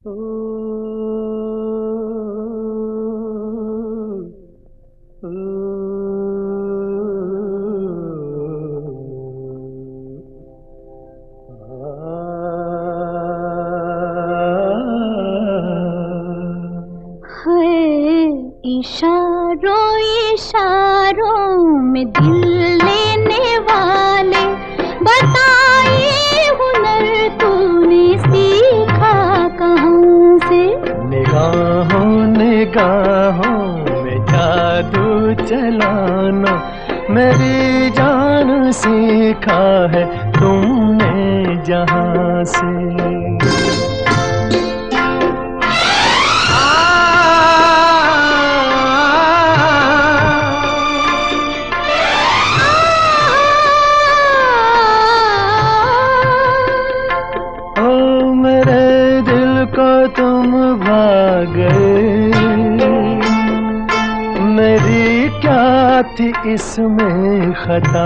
ओ, ओ, है इशारों इशारों में दिल लेने वाले, बताइए हुनर तूने सीखा कहाँ से? निगाहों निगाहों में जादू चलाना मेरी जान सीखा है तुमने जहाँ से। मेरे दिल को तुम भा गए, मेरी क्या थी इसमें खता?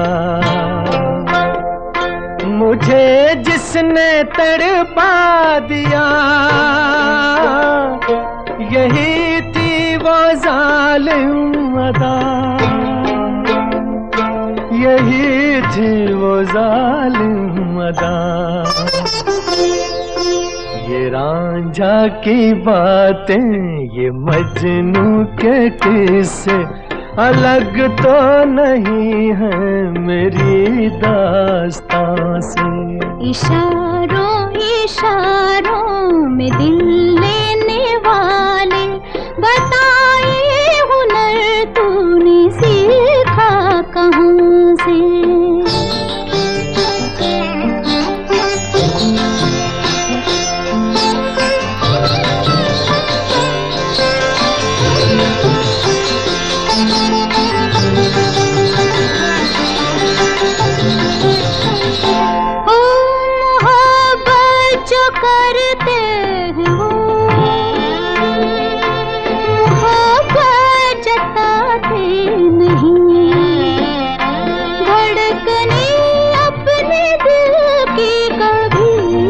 मुझे जिसने तड़पा दिया यही थी वो जालिम अदा, यही थी वो जालिम अदा। ये रांझा की बातें ये मजनू के किस्से अलग तो नहीं है मेरी दास्तां से। इशारों इशारों में दिल लेने वाले, बताइए हुनर तूने सीखा कहाँ से? करते हैं वो मोहब्बत जताते नहीं, धड़कने अपने दिल की कभी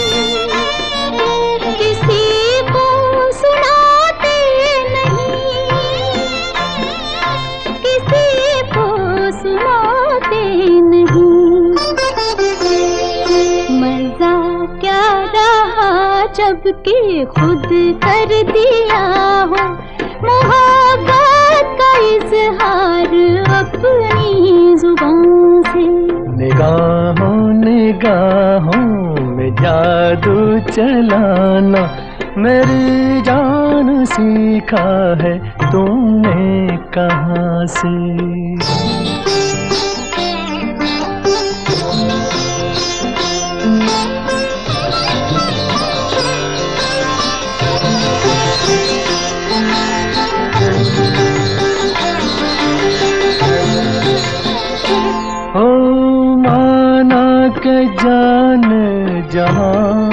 किसी को सुनाते नहीं, किसी को सुनाते नहीं। मजा क्या जबकि खुद कर दिया हो मोहब्बत का इजहार अपनी जुबान से। निगाहों निगाहों में जादू चलाना मेरी जान सीखा है तुमने कहाँ से? के जान जहां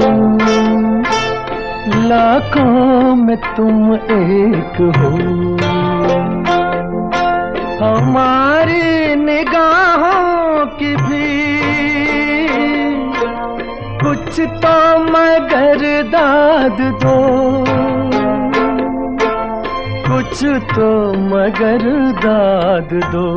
लाखों में तुम एक हो, हमारी निगाहों की भी कुछ तो मगर दाद दो, कुछ तो मगर दाद दो।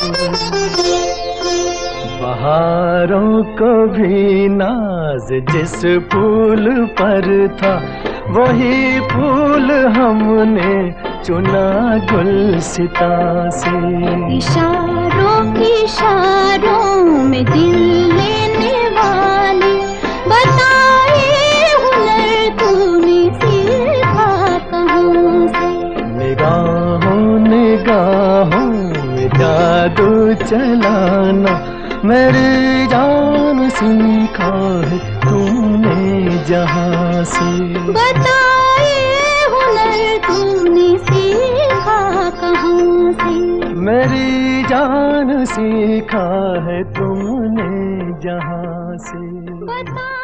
बहारों को भी नाज जिस फूल पर था वही फूल हमने चुना गुलसिता से। इशारों इशारों में दिल लेने वाले, बताइए हुनर तूने सीखा कहाँ से? निगाहों निगाहों में जादू चलाना मेरी जान सीखा है तुमने जहाँ से। बताइए हुनर तूने सीखा कहाँ से? मेरी जान सीखा है तुमने जहाँ से।